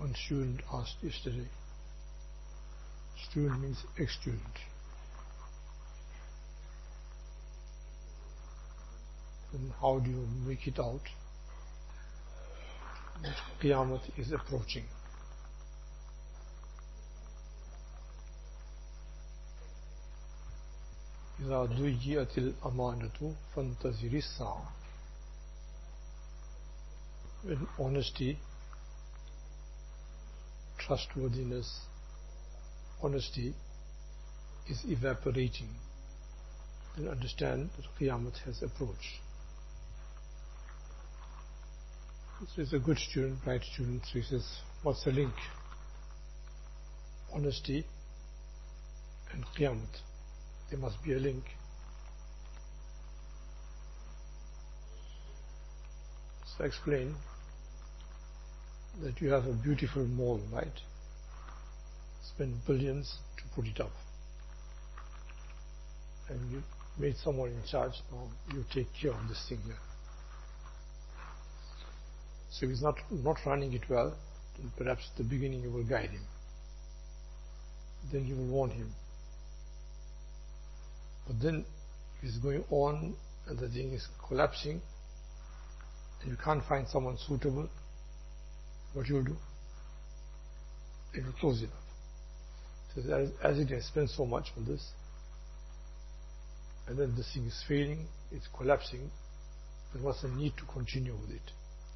One student asked yesterday. Student means ex-student. And how do you make it out that Qiyamah is approaching? إذا ضيعت الأمانة فانتظر الساعة. When honesty, trustworthiness, honesty is evaporating, then understand that Qiyamah has approached. So he's a good student, bright student, so he says, what's the link? Honesty and Qiyamah. There must be a link. So I explain that you have a beautiful mall, right? Spend billions to put it up. And you made someone in charge, now you take care of this thing here. So if he's not running it well, then perhaps at the beginning you will guide him. Then you will warn him. But then if it's going on and the thing is collapsing and you can't find someone suitable, what you'll do? Then you close it up. So as it has spent so much on this, and then this thing is failing, it's collapsing, then what's the need to continue with it?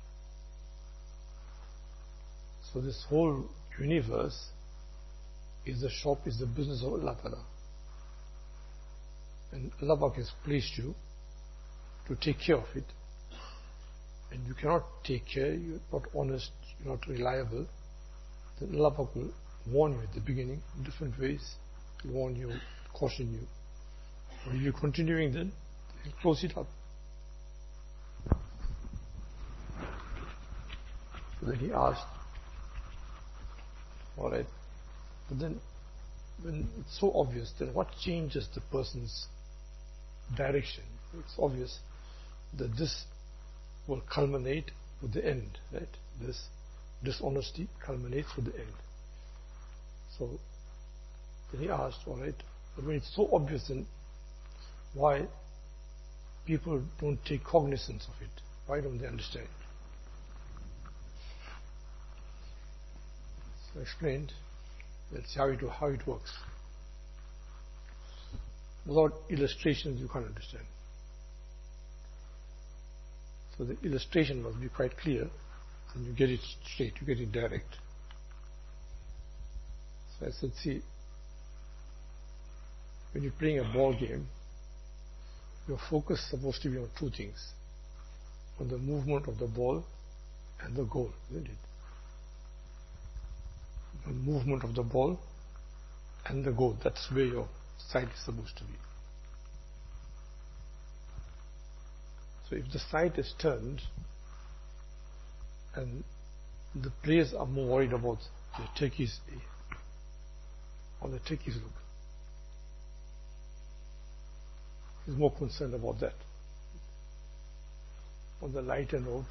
So this whole universe is the shop, is the business of Allah Ta'ala. And Allah has placed you to take care of it. And you cannot take care, you're not honest, you're not reliable, then Allah will warn you at the beginning in different ways. He'll warn you, caution you. But if you're continuing, then He'll close it up. So then he asked, alright, but then when it's so obvious, then what changes the person's direction? It's obvious that this will culminate with the end, right? This dishonesty culminates with the end. So then he asked, alright, but when it's so obvious, then why people don't take cognizance of it? Why don't they understand? So I explained, let's see how it works. Without illustrations you can't understand. So the illustration must be quite clear, and you get it straight, you get it direct. So I said, see, when you're playing a ball game, your focus is supposed to be on two things: on the movement of the ball and the goal, isn't it? The movement of the ball and the goal, that's where your sight is supposed to be. So if the sight is turned and the players are more worried about the turkeys or the turkeys look, he's more concerned about that. On the lighter note,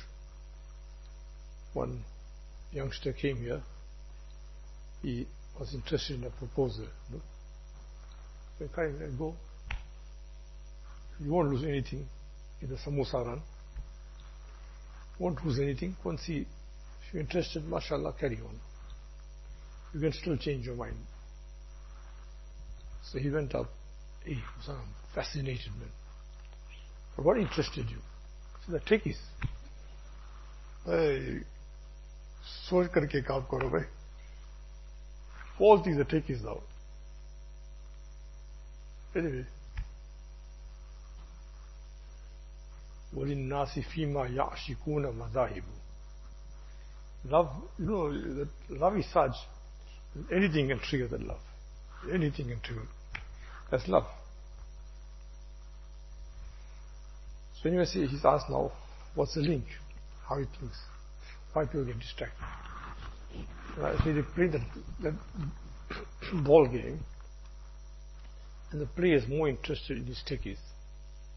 one youngster came here. He was interested in a proposal. No? So I can't go. You won't lose anything in the samosa run. Won't lose anything. Once if you're interested, mashallah, carry on. You can still change your mind. So he went up. He was fascinated, man. But what interested you? So the turkeys. सोच करके काम करो भाई. All things are turkeys now. Anyway. وَلِلنَّاسِ فِيمَا يَعْشِقُونَ مَذَاهِبُ. Love, that love is such, anything can trigger that love. Anything can trigger. That's love. So anyway, he's asked now, what's the link? How it links? Why people get distracted? So they play that ball game, and the player is more interested in his turkeys,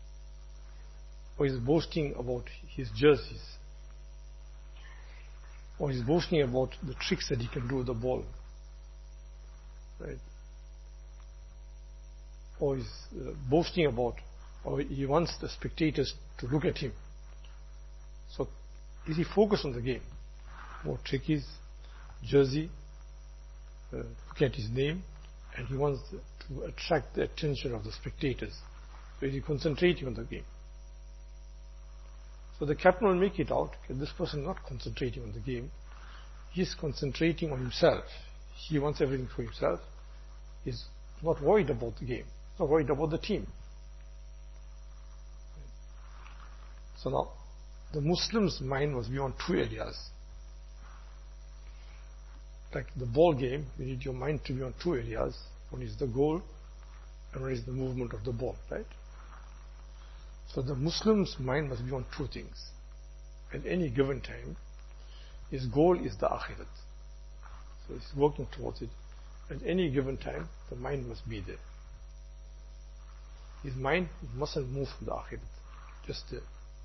or he's boasting about his jerseys. or he's boasting about the tricks that he can do with the ball, right? Or he's boasting about, or he wants the spectators to look at him. So is he focused on the game? More trick is jersey, look at his name, and he wants to attract the attention of the spectators. So is he concentrating on the game? So the captain will make it out, okay, this person is not concentrating on the game, he's concentrating on himself. He wants everything for himself. He's not worried about the game, he's not worried about the team. So now, the Muslim's mind was beyond two areas. Like the ball game, you need your mind to be on two areas. One is the goal, and one is the movement of the ball, right? So the Muslim's mind must be on two things. At any given time, his goal is the akhirat. So he's working towards it. At any given time, the mind must be there. His mind mustn't move from the akhirat, just there.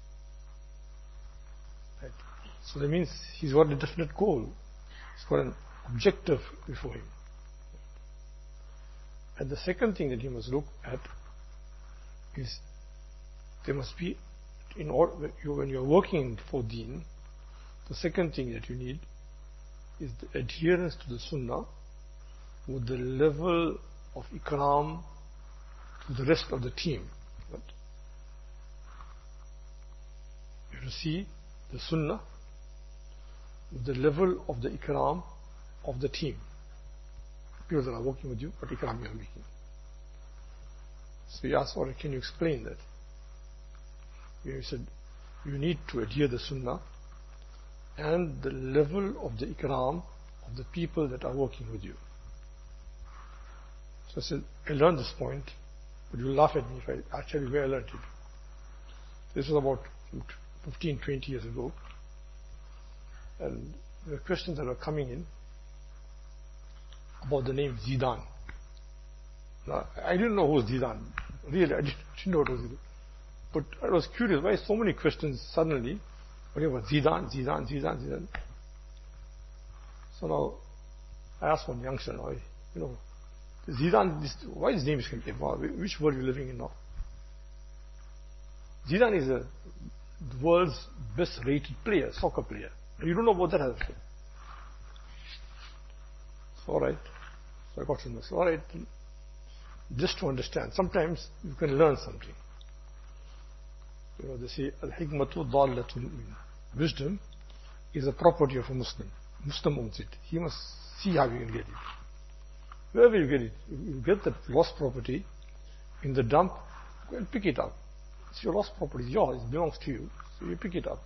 Right? So that means he's got a definite goal. He's got an objective before him. And the second thing that he must look at is there must be, in order, when you're working for deen, the second thing that you need is the adherence to the sunnah with the level of ikram to the rest of the team. But you have to see the sunnah with the level of the ikram of the team. People that are working with you, what ikram you are making. So he asked, or can you explain that? He said, you need to adhere the sunnah and the level of the ikram of the people that are working with you. So I said, I learned this point, but you'll laugh at me if I tell you where I learned it. This was about 15, 20 years ago. And there were questions that were coming in about the name Zidane. Now, I didn't know who was Zidane. Really, I didn't know what was Zidane. But I was curious, why so many questions suddenly? Whatever, Zidane. So now, I asked one youngster, Zidane, why his name is coming? Which world are you living in now? Zidane is the world's best rated player, soccer player. You don't know about that, so alright. So I got to know. So alright, just to understand. Sometimes you can learn something. They say, Al-Hikmatu Dallatun Mu'min. Wisdom is a property of a Muslim. Muslim owns it. He must see how you can get it. Wherever you get it, you get that lost property in the dump, go and pick it up. It's your lost property, it's yours, it belongs to you. So you pick it up.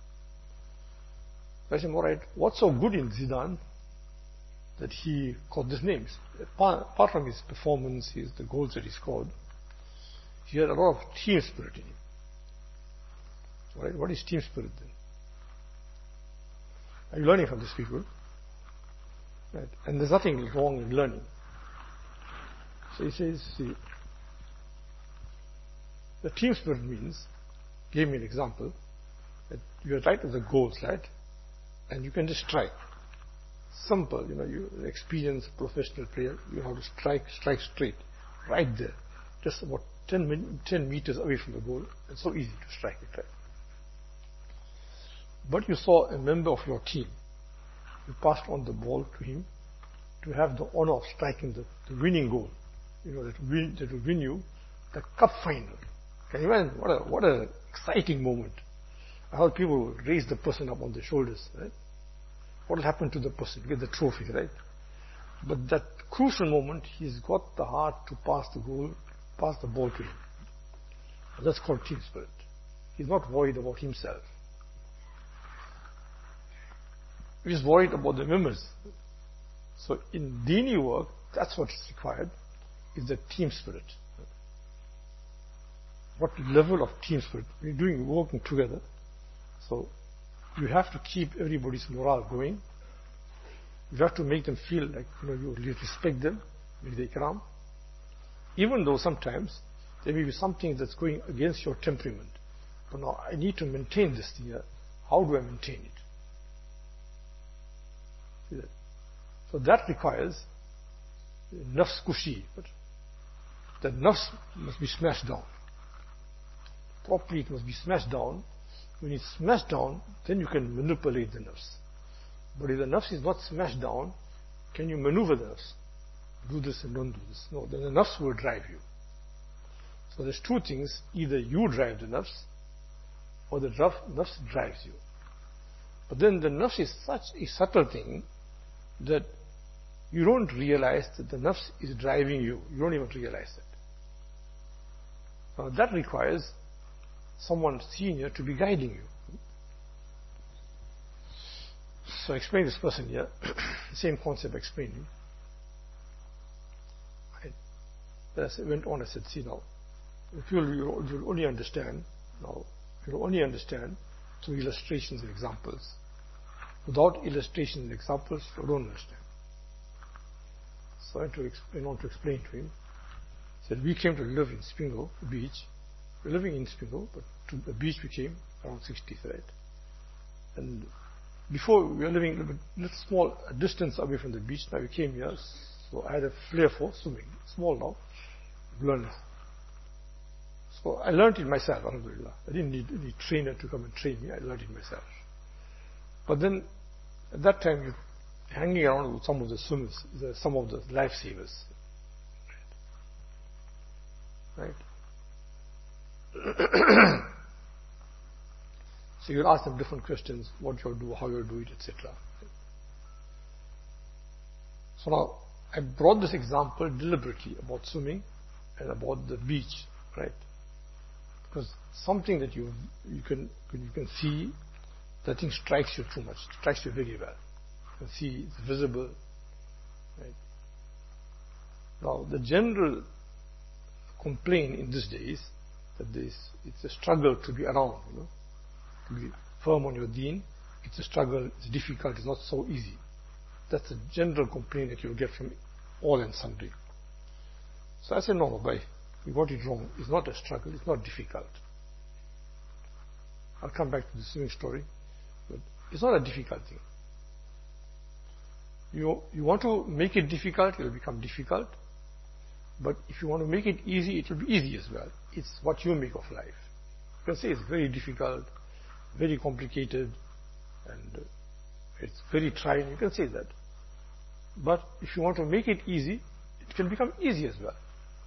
So I said, alright, what's so good in Zidane that he called these names? Apart from his performance, the goals that he scored, he had a lot of team spirit in him. Right? What is team spirit then? Are you learning from these people? Right? And there's nothing wrong in learning. So he says, see, the team spirit means, gave me an example, that you are right at the goal slide and you can just strike. Simple, you're an experienced professional player, you have to strike straight, right there. Just about 10 meters away from the goal. It's so easy to strike it, right? But you saw a member of your team. You passed on the ball to him to have the honor of striking the winning goal. That will win you the cup final. Can you imagine? What a exciting moment. How people will raise the person up on their shoulders, right? What will happen to the person? Get the trophy, right? But that crucial moment, he's got the heart to pass the ball to him. And that's called team spirit. He's not worried about himself. He's worried about the members. So in Dini work, that's what's required, is the team spirit. What level of team spirit? We're working together. So you have to keep everybody's morale going. You have to make them feel like you respect them, with the ikram. Even though sometimes there may be something that's going against your temperament. But now I need to maintain this thing here. How do I maintain it? See that? So that requires nafs kushi. But the nafs must be smashed down. Properly it must be smashed down. When it's smashed down, then you can manipulate the nafs. But if the nafs is not smashed down, can you maneuver the nafs? Do this and don't do this. No, then the nafs will drive you. So there's two things. Either you drive the nafs, or the nafs drives you. But then the nafs is such a subtle thing that you don't realize that the nafs is driving you. You don't even realize that. Now that requires someone senior to be guiding you. So I explain this person here, same concept explaining. As I went on, I said, see now, if you'll only understand, you'll only understand through illustrations and examples. Without illustrations and examples, you don't understand. So I want to explain to him. He said, we came to live in Spingo beach. We're living in Spingo, but to the beach we came around 60th, right? And before we were living a little small distance away from the beach. Now we came here, so I had a flair for swimming. Small now, learned. So I learned it myself, alhamdulillah. I didn't need any trainer to come and train me. I learned it myself. But then, at that time, you're hanging around with some of the swimmers, some of the lifesavers. Right? So you'll ask them different questions, what you'll do, how you'll do it, etc. So now, I brought this example deliberately about swimming and about the beach, right? Because something that you can see, that thing strikes you too much, strikes you very well. You can see it's visible, right? Now, the general complaint in these days that it's a struggle to be around, to be firm on your deen. It's a struggle, it's difficult, it's not so easy. That's a general complaint that you'll get from all and sundry. So I said, no, bhai, you got it wrong. It's not a struggle, it's not difficult. I'll come back to the swimming story, but it's not a difficult thing. You want to make it difficult, it will become difficult. But if you want to make it easy, it will be easy as well. It's what you make of life. You can say it's very difficult, very complicated, and it's very trying. You can say that. But if you want to make it easy, it can become easy as well.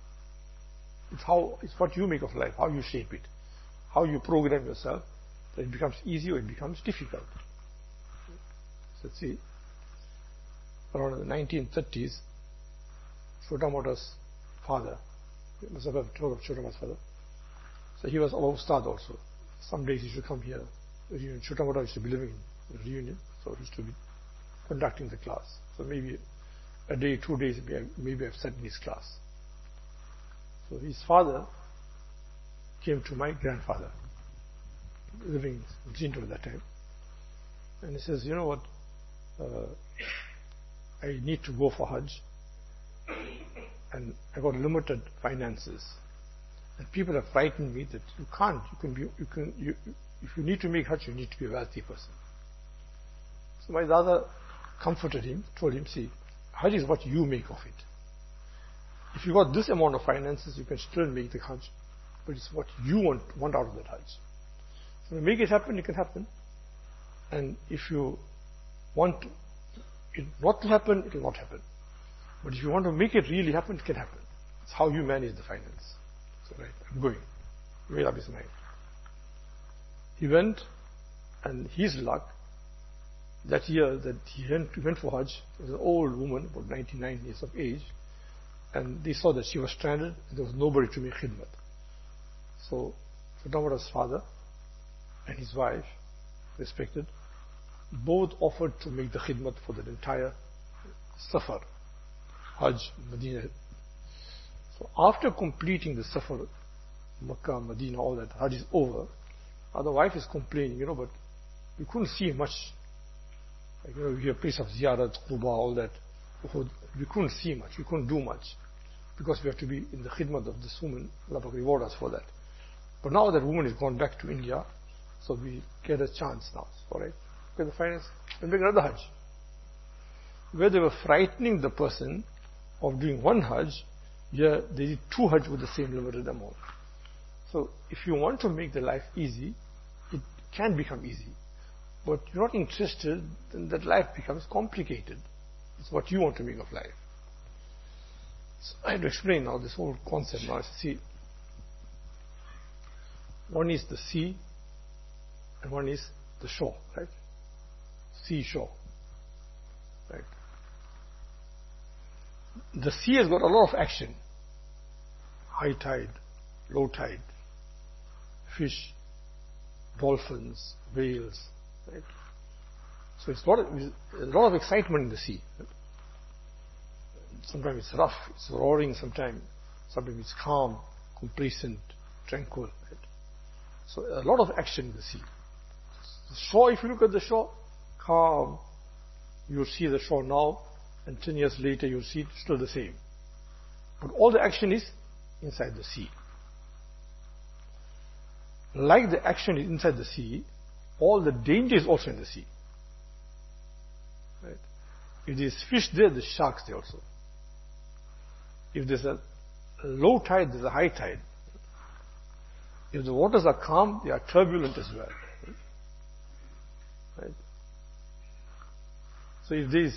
It's what you make of life, how you shape it, how you program yourself, that it becomes easy or it becomes difficult. So let's see. Around the 1930s, Chota Mota's father, Chota Mota's father, so he was our Ustad also. Some days he used to come here. Chota Mota used to be living in the reunion, so he used to be conducting the class. So maybe a day, 2 days, maybe I've sat in his class. So his father came to my grandfather, living in Jinto at that time, and he says, you know what, I need to go for Hajj, and I got limited finances, and people have frightened me that you can't. If you need to make Hajj, you need to be a wealthy person. So my Dada comforted him, told him, see, Hajj is what you make of it. If you got this amount of finances, you can still make the Hajj, but it's what you want out of that Hajj. So to make it happen, it can happen. And if you want it not to happen, it will not happen. But if you want to make it really happen, it can happen. It's how you manage the finance. So right, I'm going. He made up his mind. He went, and his luck, that year that he went for Hajj, there was an old woman, about 99 years of age, and they saw that she was stranded, and there was nobody to make khidmat. So, Chota father and his wife, respected, both offered to make the khidmat for the entire Safar, Hajj, Medina. So after completing the Safar, Makkah, Medina, all that, Hajj is over, the wife is complaining, but we couldn't see much. Like, we have a place of Ziyarat, Quba, all that. We couldn't see much, we couldn't do much, because we have to be in the khidmat of this woman. Allah reward us for that. But now that woman has gone back to India, so we get a chance now. Alright? Get the finance and make another Hajj. where they were frightening the person of doing one Hajj, here they did 2 Hajj with the same limited amount. So if you want to make the life easy, it can become easy. But you're not interested, then that life becomes complicated. It's what you want to make of life. So I have to explain now this whole concept now. See, one is the sea and one is the shore, right? Seashore, right? The sea has got a lot of action. High tide, low tide, fish, dolphins, whales, right? So it's a lot of excitement in the sea. Right? Sometimes it's rough, it's roaring sometimes it's calm, complacent, tranquil. Right? So a lot of action in the sea. The shore, if you look at the shore, calm, you'll see the shore now, and 10 years later you'll see it still the same. But all the action is inside the sea. Like the action is inside the sea, all the danger is also in the sea. Right? If there's fish there, there's sharks there also. If there's a low tide, there's a high tide. If the waters are calm, they are turbulent as well. Right? So if there is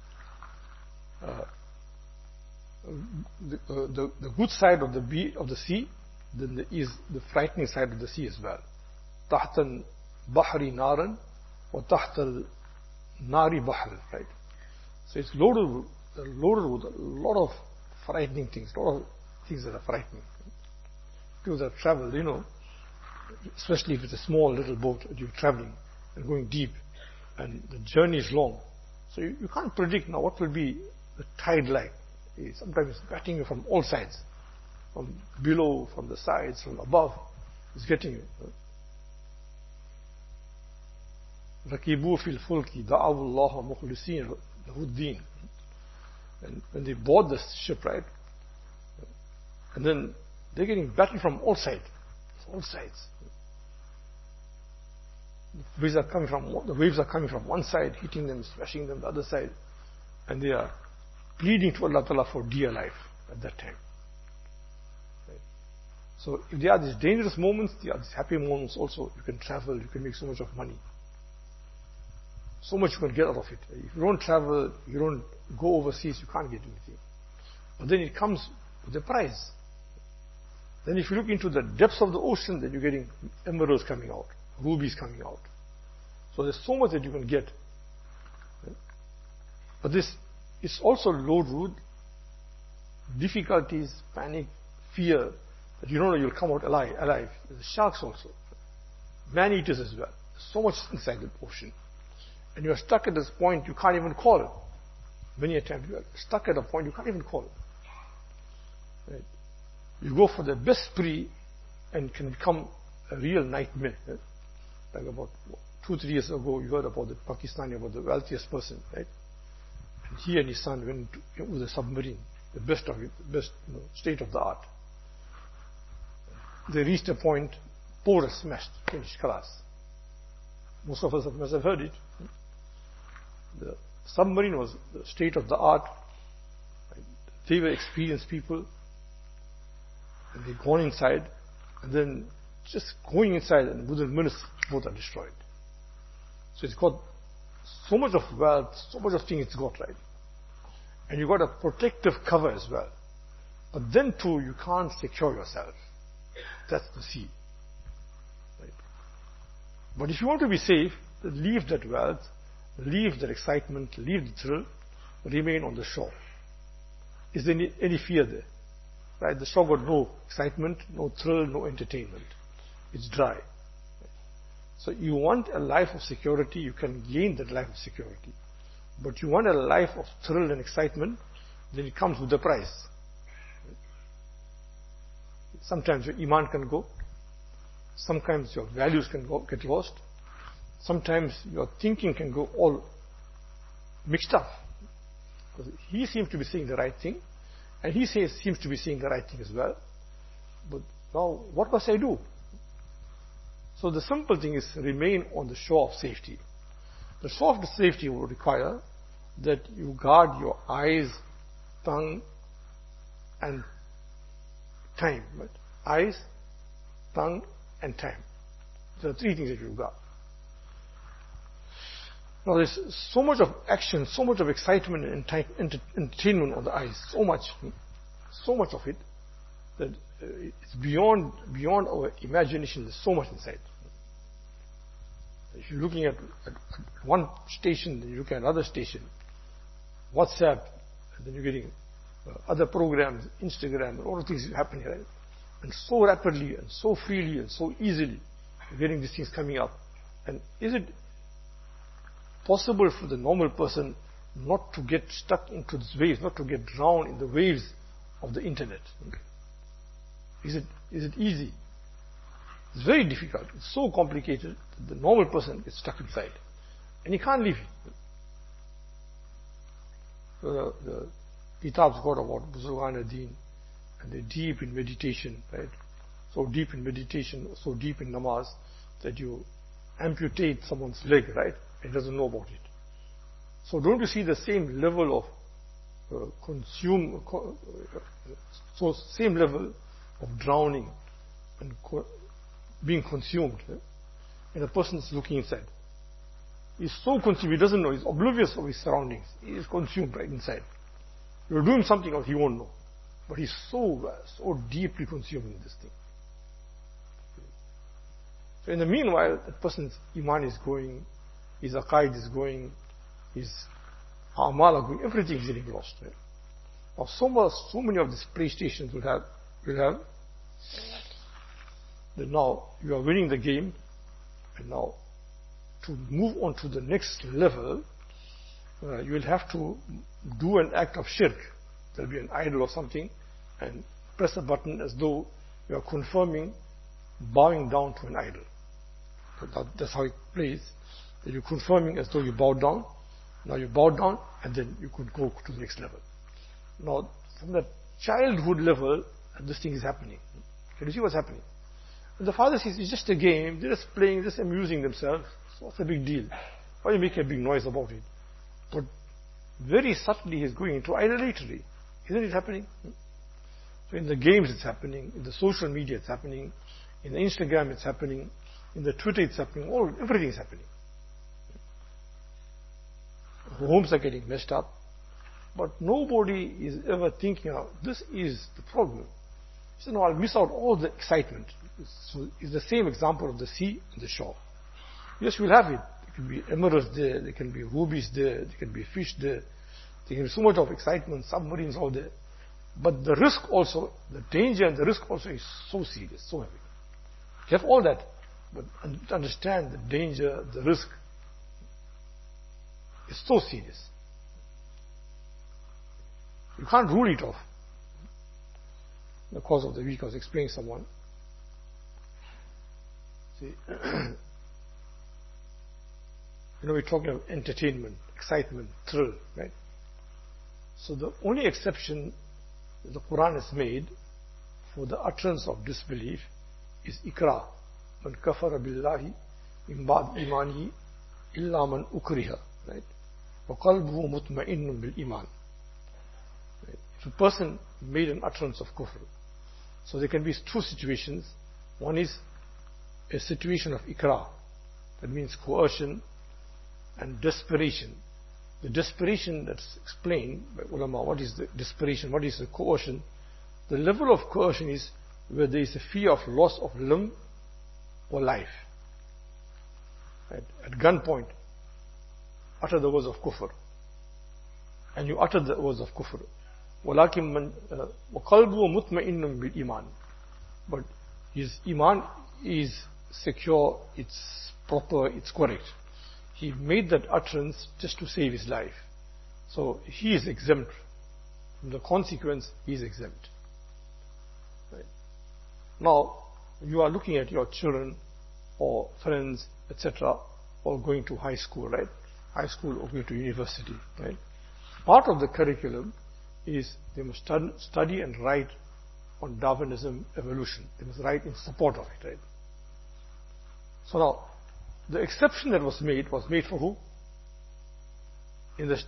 the good side of the sea, then there is the frightening side of the sea as well. تحت البحر نارا وتحت النار بحر, right? So it's loaded with a lot of frightening things, a lot of things that are frightening. People that travel, especially if it's a small little boat that you're traveling and going deep, and the journey is long. So you can't predict now what will be the tide like. Sometimes it's batting you from all sides. From below, from the sides, from above. It's getting you. رَكِبُوا فِي الْفُلْكِ دَعَوُوا اللَّهَ مُخْلِصِينَ لَهُ الدِّينَ. And when they board the ship, right? And then they're getting battered from all sides. All sides. The waves are coming from one side, hitting them, smashing them the other side. And they are pleading to Allah Ta'ala for dear life at that time. Right? So if there are these dangerous moments, there are these happy moments also. You can travel, you can make so much of money. So much you can get out of it. If you don't travel, you don't go overseas, you can't get anything. But then it comes with a price. Then if you look into the depths of the ocean, then you're getting emeralds coming out, rubies coming out. So there's so much that you can get. Right? But this is also loaded with difficulties, panic, fear, that you don't know you'll come out alive. There's sharks also. Man-eaters as well. There's so much inside the ocean. And you are stuck at this point you can't even call. Many a time you are stuck at a point you can't even call. Right? You go for the best spree and can become a real nightmare. Right? Like about 2-3 years ago, you heard about the Pakistani, about the wealthiest person, right? And he and his son went with a submarine, the best of it, the best state of the art. They reached a point, port was smashed, finished, khalas. Most of us must have heard it. The submarine was the state of the art. Right? They were experienced people. And they'd gone inside, and then just going inside, and within minutes, both are destroyed. So it's got so much of wealth, so much of things it's got, right? And you've got a protective cover as well. But then too, you can't secure yourself. That's the sea. Right? But if you want to be safe, then leave that wealth, leave that excitement, leave the thrill, remain on the shore. Is there any fear there? Right? The shore got no excitement, no thrill, no entertainment. It's dry. Right? So you want a life of security, you can gain that life of security. But you want a life of thrill and excitement, then it comes with a price. Right? Sometimes your iman can go. Sometimes your values can get lost. Sometimes your thinking can go all mixed up. Because he seems to be saying the right thing, and he seems to be saying the right thing as well. But now, what must I do? So the simple thing is remain on the shore of safety. The shore of safety will require that you guard your eyes, tongue, and time. Right? Eyes, tongue, and time. There are three things that you guard. Now there's so much of action, so much of excitement and entertainment on the eyes, so much of it, that it's beyond our imagination. There's so much inside. If you're looking at one station, then you look at another station, WhatsApp, and then you're getting other programs, Instagram, and all the things happening, right? And so rapidly, and so freely, and so easily, you're getting these things coming up. And is it possible for the normal person not to get stuck into these waves, not to get drowned in the waves of the internet? Is it easy? It's very difficult. It's so complicated that the normal person gets stuck inside. And he can't leave it. So the Kitabs got about Buzurgan ad-Din, and they're deep in meditation, right? So deep in meditation, so deep in namaz, that you amputate someone's leg, right? He doesn't know about it. So don't you see the same level of same level of drowning and being consumed, and a person is looking inside. He's so consumed, he doesn't know, he's oblivious of his surroundings. He is consumed right inside. You're doing something else, he won't know. But he's so deeply consumed in this thing. So in the meanwhile, that person's iman is going, his aqaid is going, his amal are going, everything is getting lost. Right? Now so many of these PlayStations will have that now you are winning the game, and now to move on to the next level, you will have to do an act of shirk. There will be an idol or something, and press a button as though you are confirming bowing down to an idol. So that's how it plays. That you're confirming as though you bow down. Now you bow down, and then you could go to the next level. Now, from the childhood level, this thing is happening. Can you see what's happening? And the father says, it's just a game, they're just playing, just amusing themselves. So what's the big deal? Why you make a big noise about it? But very subtly he's going into idolatry. Isn't it happening? So in the games it's happening, in the social media it's happening, in the Instagram it's happening, in the Twitter it's happening, everything is happening. Homes are getting messed up, but nobody is ever thinking, this is the problem. So no, I'll miss out all the excitement. So it's the same example of the sea and the shore. Yes, we'll have it. There can be emeralds there, there can be rubies there, there can be fish there, there can be so much of excitement, submarines all there. But the risk also, the danger and the risk also is so serious, so heavy. You have all that, but understand the danger, the risk is so serious. You can't rule it off. In the course of the week I was explaining to someone. See, we're talking of entertainment, excitement, thrill, right? So the only exception that the Quran has made for the utterance of disbelief is ikra. Man kafara billahi min ba'd imanihi illa man ukriha, right? Wa qalbuhu mutma'innun bil iman. If a person made an utterance of kufr, so there can be two situations. One is a situation of ikra, that means coercion and desperation. The desperation that's explained by ulama, what is the desperation, what is the coercion? The level of coercion is where there is a fear of loss of limb or life. Right? At gunpoint, utter the words of kufr. And you utter the words of kufr. وَلَكِنْ مَنْ وَقَلْبُهُ مُطْمَئِنٌ بِالْإِيمَانِ. But his iman is secure, it's proper, it's correct. He made that utterance just to save his life. So he is exempt. From the consequence, he is exempt. Right? Now, you are looking at your children or friends, etc., all going to high school, right? High school or going to university, right? Part of the curriculum is they must study and write on Darwinism, evolution. They must write in support of it, right? So now, the exception that was made for who? In the state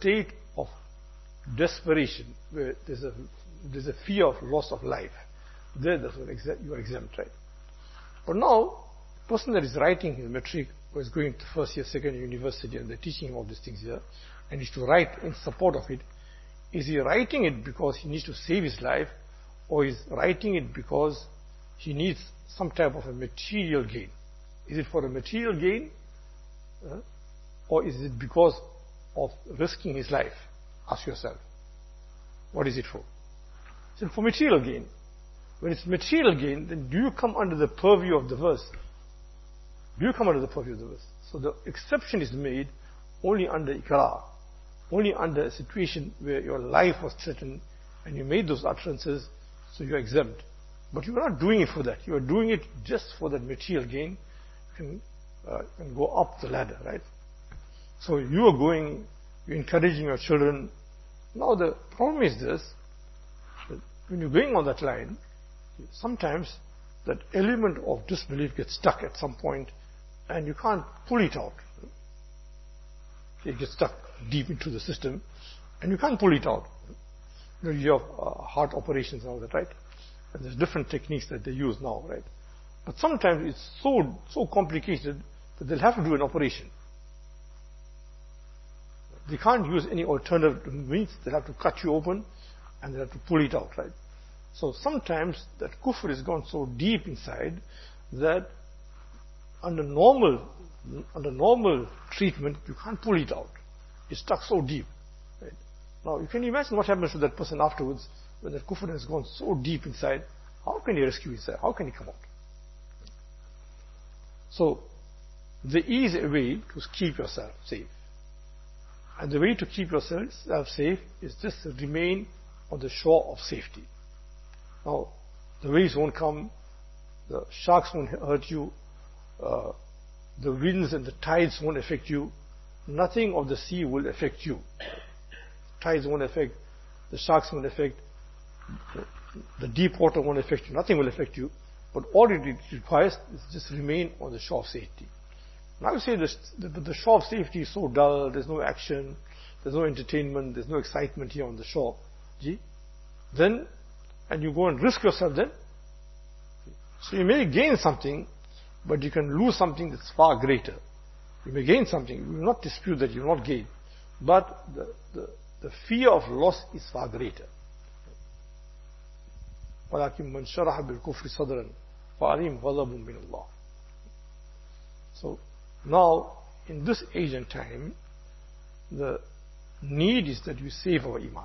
of desperation, where there's a fear of loss of life, there you are exempt, right? But now, the person that is writing his metric, or is going to first year, second year university, and they're teaching him all these things here, and he's to write in support of it, is he writing it because he needs to save his life, or is writing it because he needs some type of a material gain? Is it for a material gain, or is it because of risking his life? Ask yourself, what is it for? Is it for material gain? When it's material gain, then do you come under the purview of the verse? Do you come under the purview of the verse? So the exception is made only under iqrar, only under a situation where your life was threatened and you made those utterances, so you're exempt. But you're not doing it for that. You are doing it just for that material gain. You can go up the ladder, right? So you are going, you're encouraging your children. Now the problem is this, that when you're going on that line, sometimes that element of disbelief gets stuck at some point and you can't pull it out. It gets stuck deep into the system and you can't pull it out. You have heart operations and all that, right? And there's different techniques that they use now, right? But sometimes it's so complicated that they'll have to do an operation. They can't use any alternative means. They'll have to cut you open and they'll have to pull it out, right? So sometimes that kufr has gone so deep inside that under normal treatment, you can't pull it out. It's stuck so deep, right? Now you can imagine what happens to that person afterwards when that kufr has gone so deep inside. How can he rescue himself? How can he come out? So there is a way to keep yourself safe. And the way to keep yourself safe is just to remain on the shore of safety. Now, the waves won't come, the sharks won't hurt you, the winds and the tides won't affect you, nothing of the sea will affect you. Tides won't affect, the sharks won't affect, the deep water won't affect you, nothing will affect you, but all it requires is just remain on the shore of safety. Now you say the shore of safety is so dull, there's no action, there's no entertainment, there's no excitement here on the shore. Then, and you go and risk yourself then. So you may gain something, but you can lose something that's far greater. You may gain something, we will not dispute that you will not gain, but the fear of loss is far greater. وَلَكِنْ مَنْ شَرَحَ بِالْكُفْرِ صَدْرًا فَعَلِيمْ غَضَبٌ مِّنَ اللَّهِ. So now, in this age and time, the need is that we save our iman.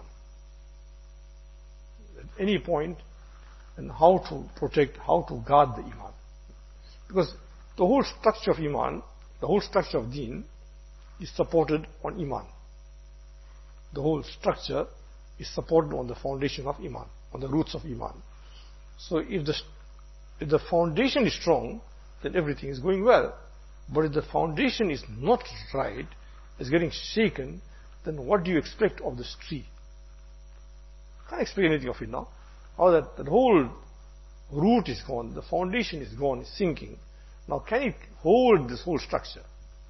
At any point, and how to protect, how to guard the iman. Because the whole structure of iman, the whole structure of deen, is supported on iman. The whole structure is supported on the foundation of iman, on the roots of iman. So if the foundation is strong, then everything is going well. But if the foundation is not right, is getting shaken, then what do you expect of this tree? Can't explain anything of it now. How that whole root is gone, the foundation is gone, is sinking. Now can it hold this whole structure?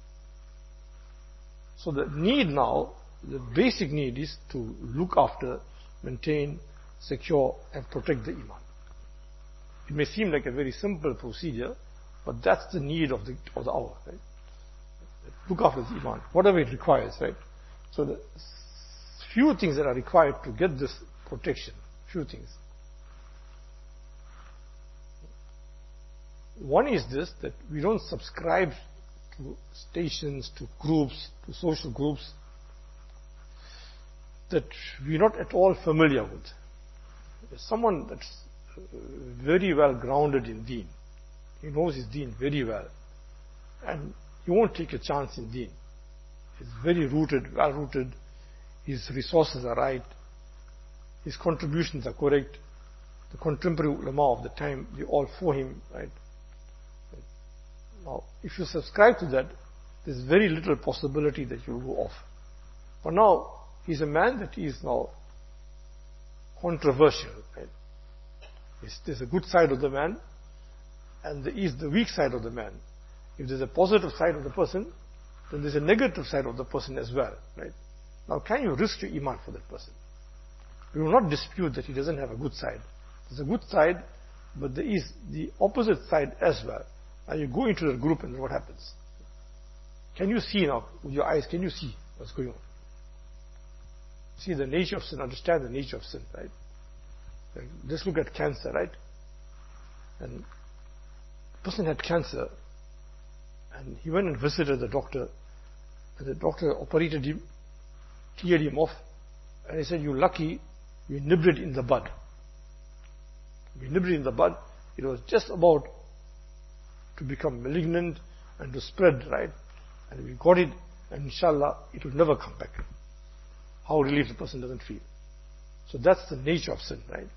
So the need now, the basic need is to look after, maintain, secure and protect the iman. It may seem like a very simple procedure, but that's the need of the hour, right? Look after the iman, whatever it requires, right? So the few things that are required to get this protection, few things. One is this, that we don't subscribe to stations, to groups, to social groups that we're not at all familiar with. There's someone that's very well grounded in deen. He knows his deen very well. And he won't take a chance in deen. He's very rooted, well rooted. His resources are right. His contributions are correct. The contemporary ulama of the time, they all for him, right? Now, if you subscribe to that, there's very little possibility that you'll go off. But now, he's a man that is now controversial, right? There's a good side of the man, and there is the weak side of the man. If there's a positive side of the person, then there's a negative side of the person as well, right? Now, can you risk your iman for that person? We will not dispute that he doesn't have a good side. There's a good side, but there is the opposite side as well. And you go into the group and what happens? Can you see now, with your eyes, can you see what's going on? See the nature of sin, understand the nature of sin, right? Like, just look at cancer, right? And the person had cancer, and he went and visited the doctor, and the doctor operated him, cleared him off, and he said, "You're lucky, you nibbed it in the bud." We nibbed it in the bud. It was just about to become malignant and to spread, right? And we got it, and inshallah, it will never come back. How relieved the person doesn't feel. So that's the nature of sin, right?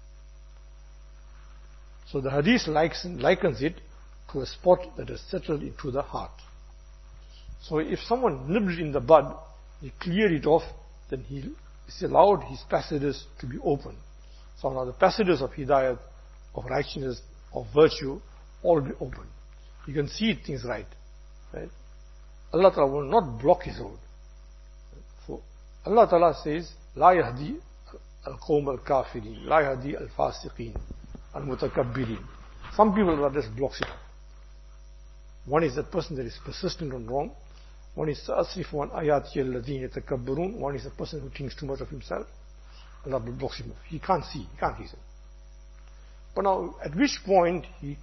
So the hadith likens it to a spot that is settled into the heart. So if someone nibbed it in the bud, he cleared it off, then he allowed his passages to be open. So now the passages of hidayat, of righteousness, of virtue, all be open. You can see things right. Allah Ta'ala will not block his road. So Allah Ta'ala says, "La yahdi al-qawm al-kafirin, la yahdi al-fasiqin, al-mutakabbirin." Some people that just blocks it. One is that person that is persistent on wrong. One is asrifu an ayati alladhina yatakabbarun. One is a person who thinks too much of himself. Allah blocks him. He can't see, he can't reason. But now, at which point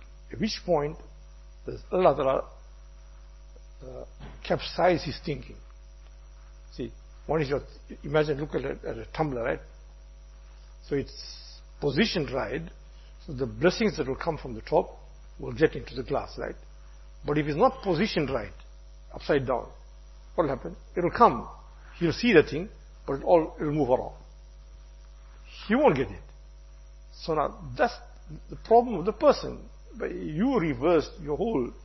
does Allah Ta'ala capsize his thinking? See, one is imagine, look at a tumbler, right? So it's positioned right, so the blessings that will come from the top will get into the glass, right? But if it's not positioned right, upside down, what will happen? It will come. He'll see the thing, but it will move around. He won't get it. So now, that's the problem of the person. But you reversed your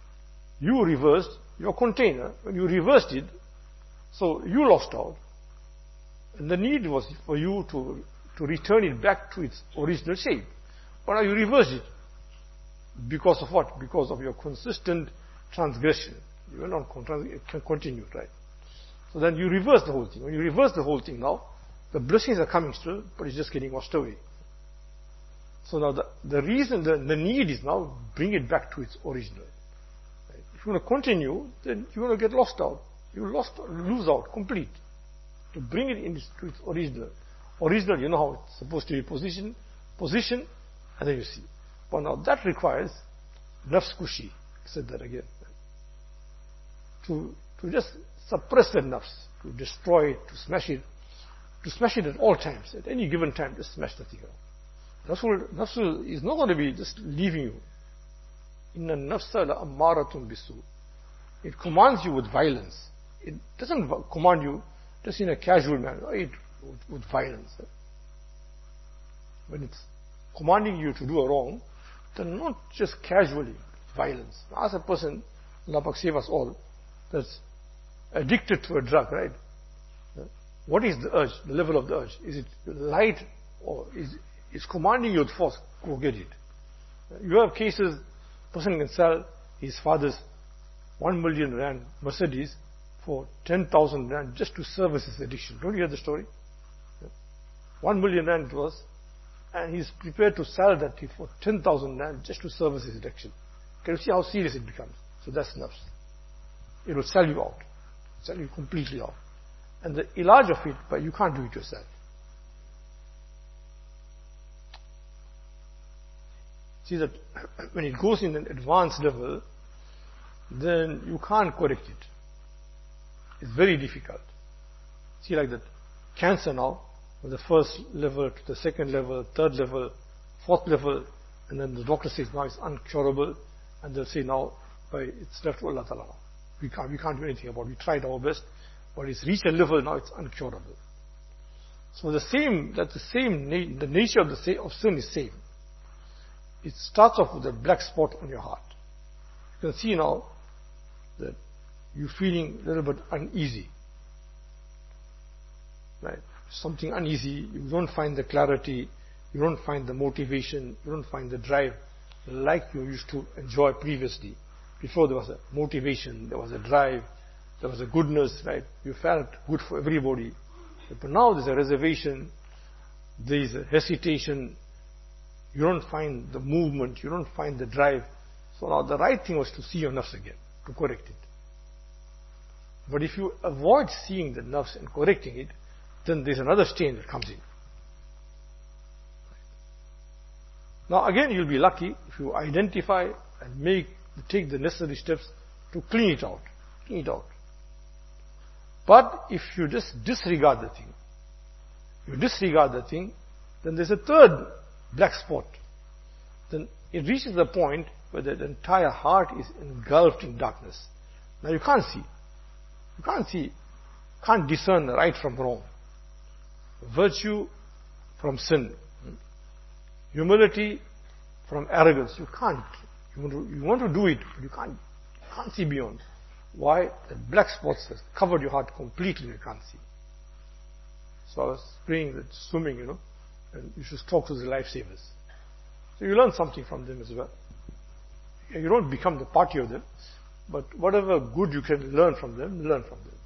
container. When you reversed it, so you lost out. And the need was for you to return it back to its original shape. But now you reversed it. Because of what? Because of your consistent transgression. You were not continued, right? So then you reverse the whole thing. When you reverse the whole thing now, the blessings are coming still, but it's just getting washed away. So now the reason, the need is now bring it back to its original. Right? If you want to continue, then you're going to get lost out. You lose out complete. To bring it into its original. Original, you know how it's supposed to be position, and then you see. But now that requires nafs kushi. I said that again. To just suppress the nafs, to destroy it, to smash it at all times, at any given time, just smash the thing out. Nafsul is not going to be just leaving you. Inna nafsa la ammaratun bisu. It commands you with violence. It doesn't command you just in a casual manner, with violence. When it's commanding you to do a wrong, then not just casually, violence. As a person, Allah Pak save us all, that's addicted to a drug, right? What is the urge, the level of the urge? Is it light or is commanding you with force? Go get it. You have cases, person can sell his father's 1 million rand Mercedes for 10,000 rand just to service his addiction. Don't you hear the story? 1 million rand it was, and he's prepared to sell that for 10,000 rand just to service his addiction. Can you see how serious it becomes? So that's nafs. It will sell you out. Sell you completely out. And the ilaj of it, but you can't do it yourself. See that when it goes in an advanced level, then you can't correct it. It's very difficult. See like that cancer now, from the first level to the second level, third level, fourth level, and then the doctor says now it's uncurable, and they'll say now it's left to Allah Ta'ala. We can't do anything about it. We tried our best, but it's reached a level now it's uncurable. So the nature of sin is same. It starts off with a black spot on your heart. You can see now that you're feeling a little bit uneasy. Right? Something uneasy, you don't find the clarity, you don't find the motivation, you don't find the drive like you used to enjoy previously. Before there was a motivation, there was a drive, there was a goodness, right? You felt good for everybody. But now there's a reservation, there's a hesitation, you don't find the movement, you don't find the drive. So now the right thing was to see your nafs again, to correct it. But if you avoid seeing the nafs and correcting it, then there's another stain that comes in. Now again, you'll be lucky if you identify and take the necessary steps to clean it out. Clean it out. But if you just disregard the thing, then there's a third black spot. Then it reaches the point where the entire heart is engulfed in darkness. Now you can't see. Can't discern the right from wrong. Virtue from sin. Humility from arrogance. You can't. You want to do it, but you can't see beyond. Why? The black spots has covered your heart completely, you can't see. So I was praying that swimming, and you should talk to the lifesavers. So you learn something from them as well. You don't become the party of them, but whatever good you can learn from them, learn from them.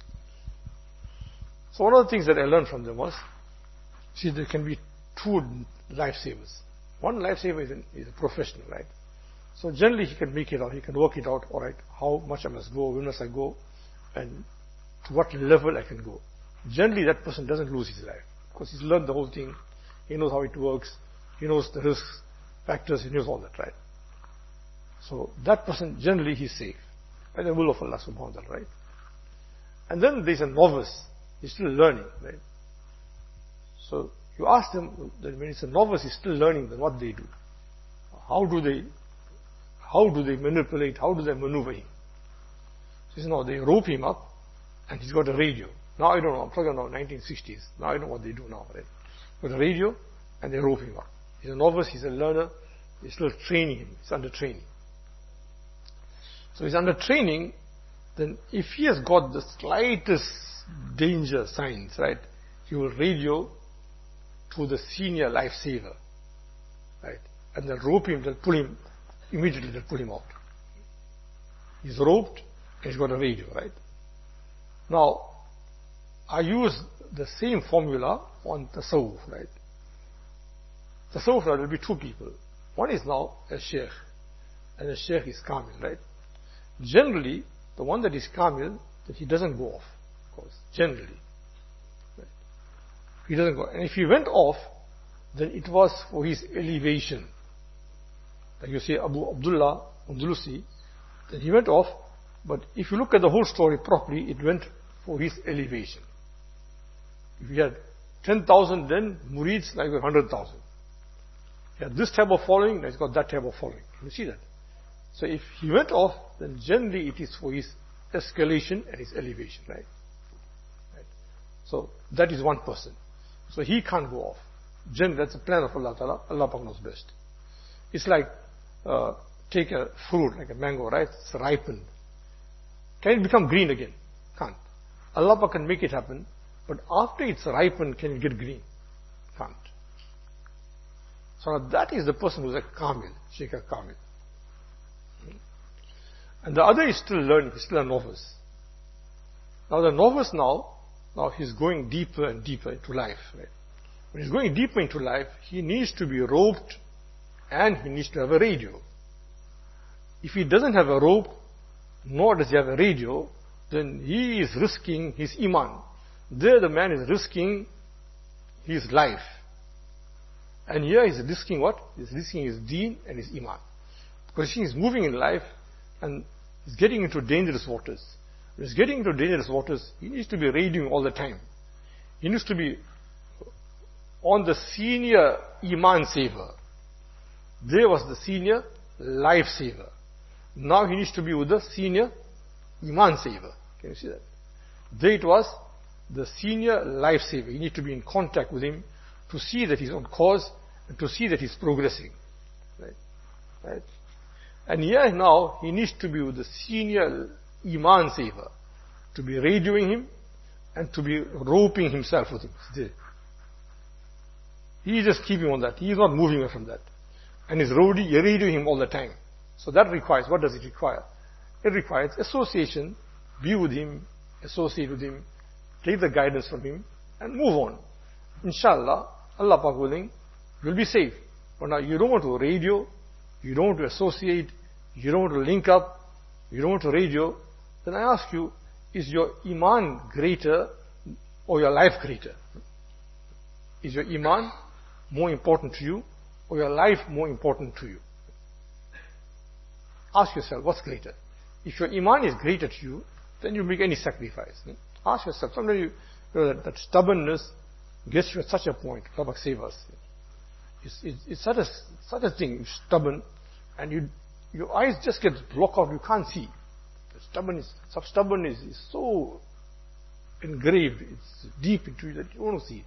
So one of the things that I learned from them was, there can be two lifesavers. One lifesaver is a professional, right? So generally he can make it out, he can work it out, alright, how much I must go, when must I go, and to what level I can go. Generally that person doesn't lose his life, because he's learned the whole thing, he knows how it works, he knows the risk factors, he knows all that, right? So that person, generally he's safe, by the will of Allah subhanahu wa ta'ala, right? And then there's a novice, he's still learning, right? So you ask them, that when it's a novice, he's still learning, then what they do? How do they manipulate, how do they maneuver him? So now they rope him up, and he's got a radio. Now I don't know, I'm talking about 1960s. Now I know what they do now, right? Got a radio, and they rope him up. He's a novice, he's a learner, they're still training him, he's under training. So he's under training, then if he has got the slightest danger signs, right, he will radio to the senior lifesaver, right? And they'll rope him, they'll pull him, immediately they'll pull him out. He's roped, and he's got a radio, right? Now, I use the same formula on tasawwuf, right? Tasawwuf, there will be two people. One is now a sheikh, and the sheikh is kamil, right? Generally, the one that is kamil, that he doesn't go off, of course, generally. Right? He doesn't go, and if he went off, then it was for his elevation. Like you say, Abu Abdullah Andalusi, then he went off, but if you look at the whole story properly, it went for his elevation. If he had 10,000, then murids, like 100,000. He had this type of following, then he's got that type of following. Can you see that? So if he went off, then generally it is for his escalation and his elevation, right? So that is one person. So he can't go off. Generally, that's the plan of Allah Ta'ala. Allah Pak knows best. It's like, take a fruit, like a mango, right? It's ripened. Can it become green again? Can't. Allah Pak can make it happen, but after it's ripened, can it get green? Can't. So that is the person who's a kamil, Sheikh Kamil. And the other is still learning, he's still a novice. Now the novice now he's going deeper and deeper into life, right? When he's going deeper into life, he needs to be roped and he needs to have a radio. If he doesn't have a rope, nor does he have a radio, then he is risking his iman. There the man is risking his life. And here he's risking what? He's risking his deen and his iman. Because he is moving in life and he's getting into dangerous waters. When he's getting into dangerous waters, he needs to be radioing all the time. He needs to be on the senior iman saver. There was the senior life saver. Now he needs to be with the senior iman saver. Can you see that? There it was the senior life saver. You need to be in contact with him to see that he's on course and to see that he's progressing. Right? And here now, he needs to be with the senior iman saver, to be radioing him and to be roping himself with him. He is just keeping on that. He is not moving away from that. And he's radioing him all the time. So that requires, what does it require? It requires association, be with him, associate with him, take the guidance from him, and move on. Inshallah, Allah Pak willing, you'll be safe. But now you don't want to radio, you don't want to associate, you don't want to link up, you don't want to radio, then I ask you, is your iman greater or your life greater? Is your iman more important to you or your life more important to you? Ask yourself, what's greater? If your iman is greater to you, then you make any sacrifice. Ask yourself, sometimes that stubbornness gets you at such a point. Allah save us. It's such a thing, you're stubborn, and your eyes just get blocked out, you can't see. Stubbornness is so engraved, it's deep into you that you want to see it.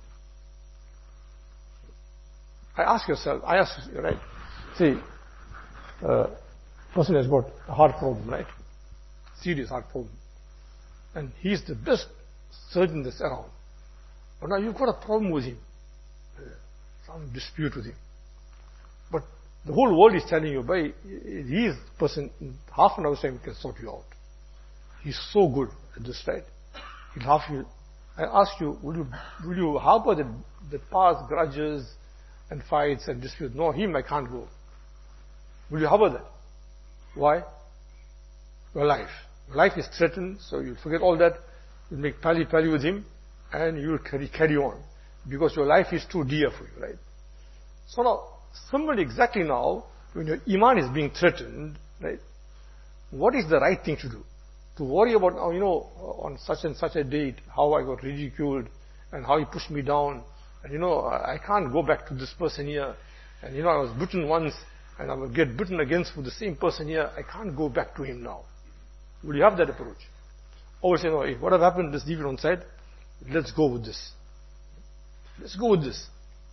I ask you, right? Say, person has got a heart problem, right? Serious heart problem. And he's the best surgeon that's around. But now you've got a problem with him. Some dispute with him. But the whole world is telling you, he is the person, in half an hour's time he can sort you out. He's so good at this, right? I ask you, will you harbor the past grudges and fights and disputes? No, him I can't go. Will you harbor that? Why? Your life. Your life is threatened, so you'll forget all that. You'll make pally with him, and you'll carry on. Because your life is too dear for you, right? So now, somebody exactly now, when your iman is being threatened, right? What is the right thing to do? To worry about, on such and such a date, how I got ridiculed, and how he pushed me down, and I can't go back to this person here, and I was bitten once, and I will get bitten against for the same person here, I can't go back to him now. Will you have that approach? Or say, no, hey, what has happened, just leave it on side, let's go with this. Let's go with this.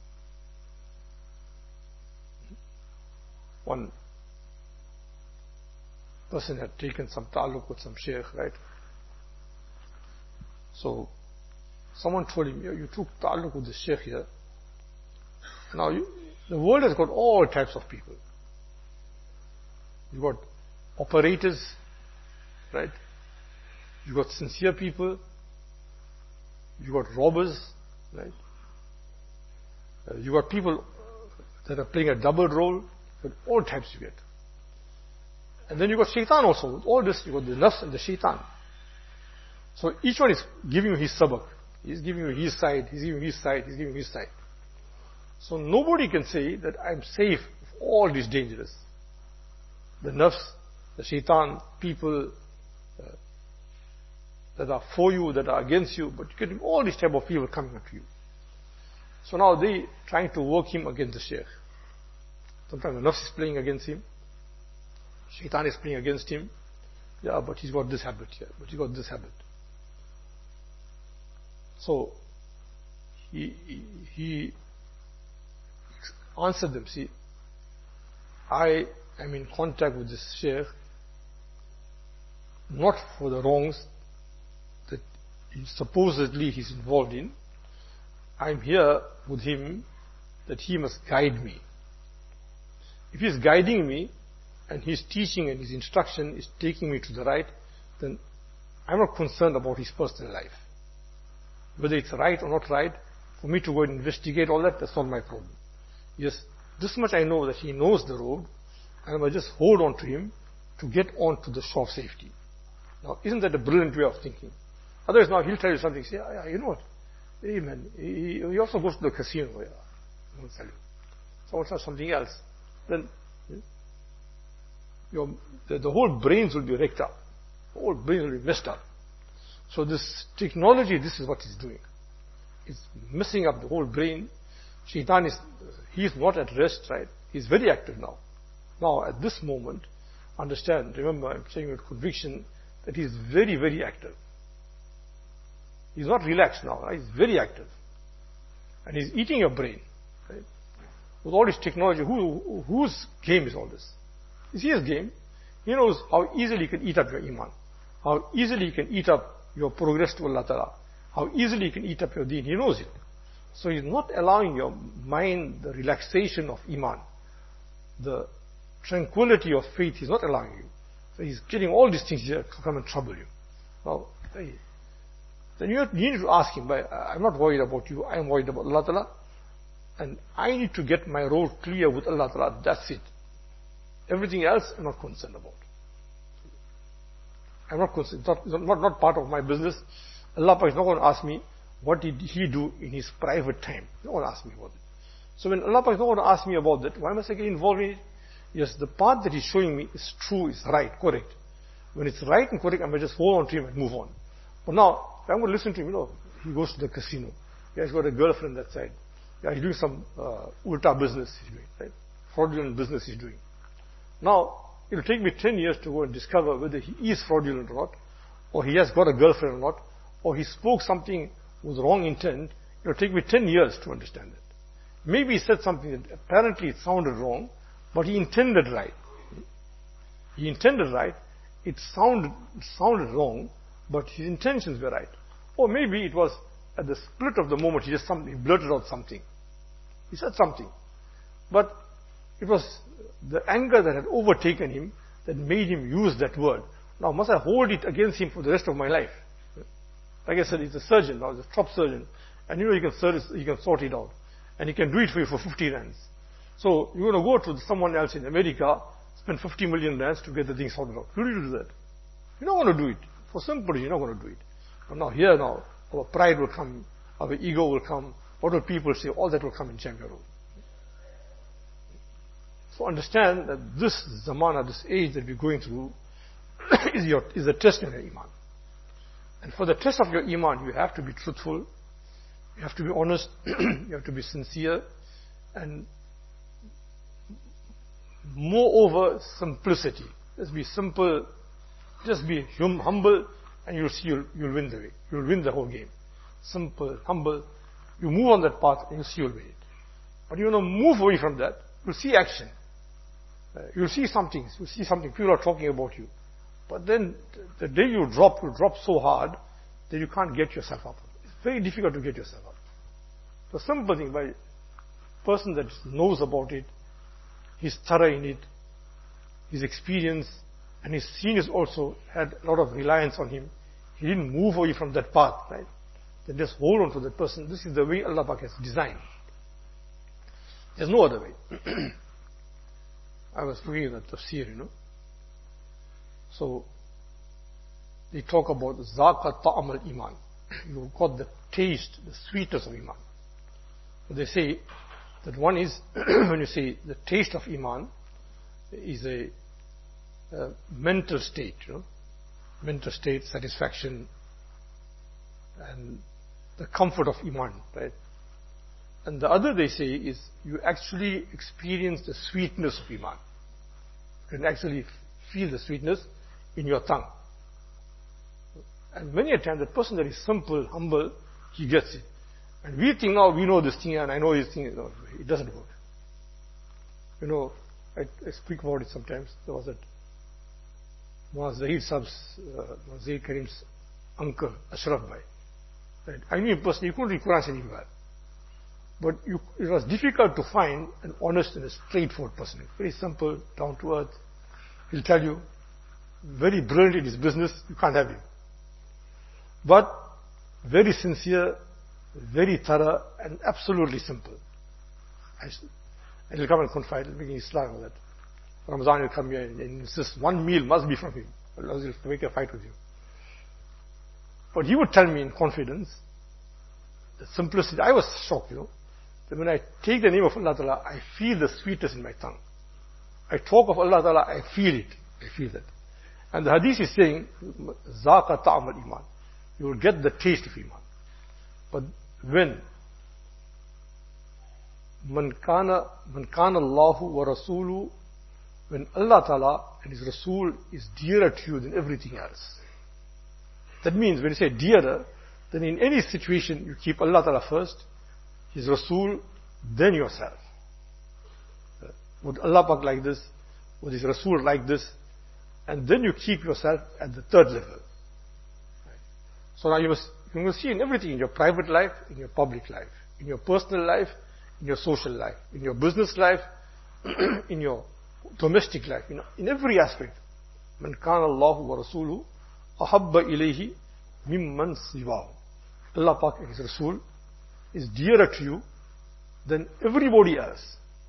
One person had taken some ta'alluq with some sheikh, right? So, someone told him, you took ta'alluq with the sheikh here. Now, the world has got all types of people. You've got operators, right? You've got sincere people. You've got robbers, right? You've got people that are playing a double role. But all types you get. And then you've got shaitan also. With all this, you've got the nafs and the shaitan. So each one is giving you his sabak. He's giving you his side, he's giving you his side, he's giving you his side. So nobody can say that I'm safe of all these dangers. The nafs, the shaitan, people that are for you, that are against you, but you're getting all these type of people coming at you. So now they trying to work him against the sheikh. Sometimes the nafs is playing against him. Shaitan is playing against him. Yeah, but he's got this habit here. But he's got this habit. So, he answered them, see, I am in contact with this sheikh not for the wrongs that supposedly he's involved in. I'm here with him that he must guide me. If he's guiding me, and his teaching and his instruction is taking me to the right, then I'm not concerned about his personal life. Whether it's right or not right, for me to go and investigate all that, that's not my problem. Yes, this much I know that he knows the road, and I must just hold on to him to get on to the shore of safety. Now, isn't that a brilliant way of thinking? Otherwise, now he'll tell you something, say, yeah, you know what? Hey man, he also goes to the casino. Yeah. I won't tell you. Someone says something else. Then the whole brains will be wrecked up. The whole brains will be messed up. So this technology, this is what it's doing. It's messing up the whole brain. Shaitan he's not at rest, right? He's very active now. Now, at this moment, understand, remember, I'm saying with conviction, that he's very, very active. He's not relaxed now, right? He's very active. And he's eating your brain, right? With all this technology, whose game is all this? It's his game. He knows how easily he can eat up your iman, how easily he can eat up your progress to Allah Ta'ala, how easily he can eat up your deen. He knows it. So he's not allowing your mind the relaxation of iman, the tranquility of faith. He's not allowing you. So he's getting all these things here to come and trouble you. Now, then you need to ask him, I'm not worried about you, I'm worried about Allah Ta'ala, and I need to get my role clear with Allah Ta'ala, that's it. Everything else I'm not concerned about. I'm not concerned, it's not part of my business. Allah is not going to ask me, what did he do in his private time? He's not going to ask me about it. So when Allah is not going to ask me about that, why must I get involved in it? Yes, the path that he's showing me is true, is right, correct. When it's right and correct, I may just hold on to him and move on. But now, if I'm going to listen to him, he goes to the casino. He has got a girlfriend that side. Yeah, he's doing some ulta business he's doing, right? Fraudulent business he's doing. Now, it'll take me 10 years to go and discover whether he is fraudulent or not, or he has got a girlfriend or not, or he spoke something with wrong intent. It'll take me 10 years to understand it. Maybe he said something that apparently it sounded wrong, but he intended right. He intended right. It sounded wrong, but his intentions were right. Or maybe it was at the split of the moment he blurted out something. He said something. But it was the anger that had overtaken him that made him use that word. Now must I hold it against him for the rest of my life? Like I said, he's a surgeon, now he's a top surgeon. And he can sort it out. And he can do it for you for 50 rands. So you're going to go to someone else in America, spend 50 million rands to get the thing sorted out. Who do you do that? You're not going to do it. For simple, you're not going to do it. But now, our pride will come, our ego will come, what will people say, all that will come in champion role. So understand that this zamana, this age that we're going through, is a test in your iman. And for the test of your iman, you have to be truthful, you have to be honest, you have to be sincere, and moreover, simplicity. Just be simple, just be humble, and you'll see you'll win the way. You'll win the whole game. Simple, humble. You move on that path, and you'll see you'll win it. But you want to move away from that, you'll see action. You'll see something. You'll see something. People are talking about you. But then, the day you drop so hard that you can't get yourself up. It's very difficult to get yourself up. The simple thing, by a person that knows about it, he's thorough in it, his experience, and his seniors also had a lot of reliance on him. He didn't move away from that path, right? Then just hold on to that person. This is the way Allah Pak has designed. There's no other way. I was looking at the tafsir, So, they talk about Zaqa Ta'am al-Iman. You've got the taste, the sweetness of Iman. So they say that one is, when you say the taste of Iman, is a mental state, mental state, satisfaction, and the comfort of Iman, right? And the other they say is you actually experience the sweetness of Iman. You can actually feel the sweetness in your tongue. And many a time, the person that is simple, humble, he gets it. And we think now we know this thing and I know this thing. No, it doesn't work. I speak about it sometimes. There was that Muaz Zahid Sab's, Zaid Karim's uncle, Ashraf Bhai. Right? I knew him personally, he couldn't read Quran anywhere. But it was difficult to find an honest and a straightforward person. Very simple, down to earth. He'll tell you, very brilliant in his business, you can't have him. But very sincere, very thorough, and absolutely simple. And he'll come and confide, making Islam with that. Ramadan will come here and insist one meal must be from him. Otherwise he'll make a fight with you. But he would tell me in confidence, the simplicity. I was shocked, that when I take the name of Allah Ta'ala, I feel the sweetness in my tongue. I talk of Allah Ta'ala, I feel it. I feel that. And the hadith is saying, Zaqa ta'am al-Iman. You will get the taste of Iman. But when Man kana Allahu wa Rasulu, when Allah Ta'ala and His Rasul is dearer to you than everything else. That means when you say dearer, then in any situation you keep Allah Ta'ala first, His Rasul, then yourself. Would Allah Pak like this? Would His Rasul like this? And then you keep yourself at the third level. So now you must see in everything, in your private life, in your public life, in your personal life, in your social life, in your business life, in your domestic life, in every aspect. Man kana Allahu wa Rasuluhu ahabba ilayhi mimman siwahu. Allah Pak and His Rasul is dearer to you than everybody else.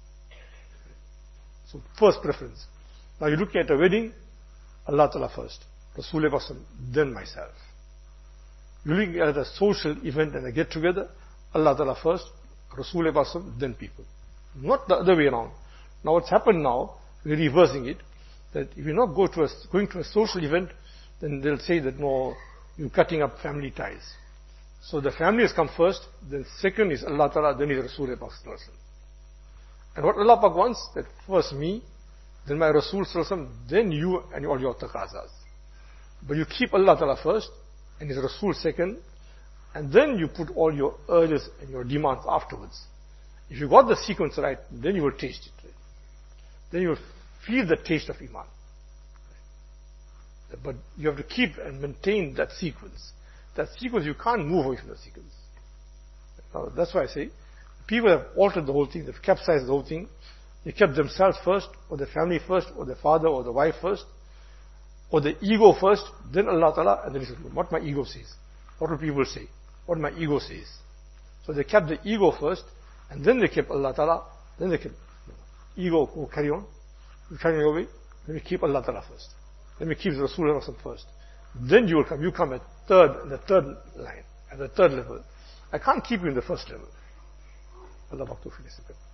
So first preference. Now you look at a wedding, Allah Ta'ala first, Rasulullah then myself. You look at a social event and a get together, Allah Ta'ala first, Rasulullah then people. Not the other way around. Now what's happened now, we're reversing it, that if you're not going to a social event, then they'll say that no, you're cutting up family ties. So the family has come first, then second is Allah Ta'ala, then is Rasulullah. And what Allah Pak wants, that first me, then my Rasul, then you and all your taqazas. But you keep Allah Ta'ala first, and His Rasul second, and then you put all your urges and your demands afterwards. If you got the sequence right, then you will taste it. Right? Then you will feel the taste of Iman. Right? But you have to keep and maintain that sequence. That sequence, you can't move away from the sequence. Now, that's why I say, people have altered the whole thing, they've capsized the whole thing. They kept themselves first, or their family first, or their father or the wife first, or the ego first, then Allah Ta'ala, and then He says, what my ego says. What will people say? What my ego says. So they kept the ego first, and then they kept Allah Ta'ala, then they kept ego, go carry on. You carry your way, then we keep Allah Ta'ala first. Then we keep Rasulullah first. Then you will come, you come at the third line, at the third level. I can't keep you in the first level. Allah Bhaktu Filisipin.